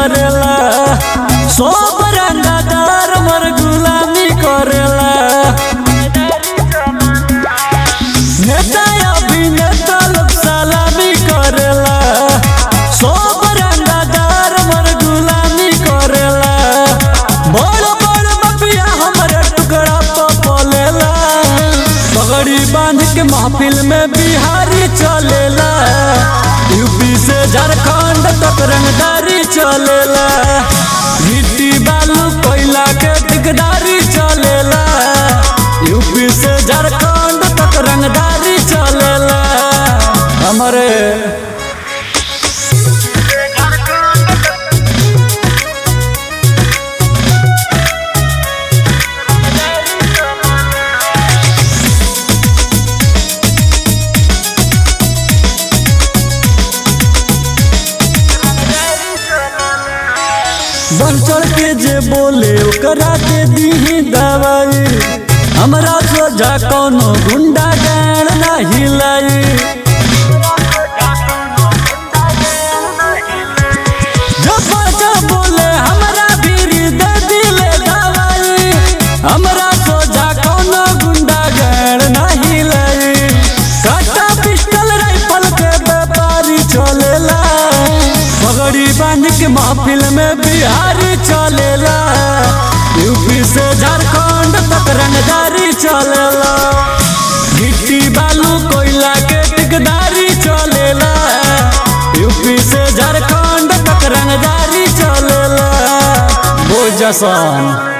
करेला सब रंगदार मर गुलामी करेला नेता अभिनेता लोग सलामी करेला सब रंगदार मर गुलामी करेला बड़ बड़ मफिया हमरे टुकड़ा पलेला पगड़ी बांध के महफिल में बिहारी चलेला यूपी से झारखंड तक रंगदारी चलेला गिट्टी बालू कोयला के ठेकेदारी चलेला यूपी से झारखंड तक रंगदारी चलेला हमारे बन चढ़ के जे बोले ओकरा के दी दवाई हमरा सोझा कोनो गुंडा गान ना हिलाई जब बोले हमरा भीरी दे दिले दवाई हमरा सोझा कोनो गुंडा गान ना हिलाई काटा पिस्टल राइफल के व्यापारी चलेला पगड़ी बांध के महफिल में बिहारी चलेला यूपी से झारखंड तक रंगदारी चलेला गिट्टी बालू कोयला के ठेकेदारी चलेला यूपी से झारखंड तक रंगदारी चलेला बोझ जसन।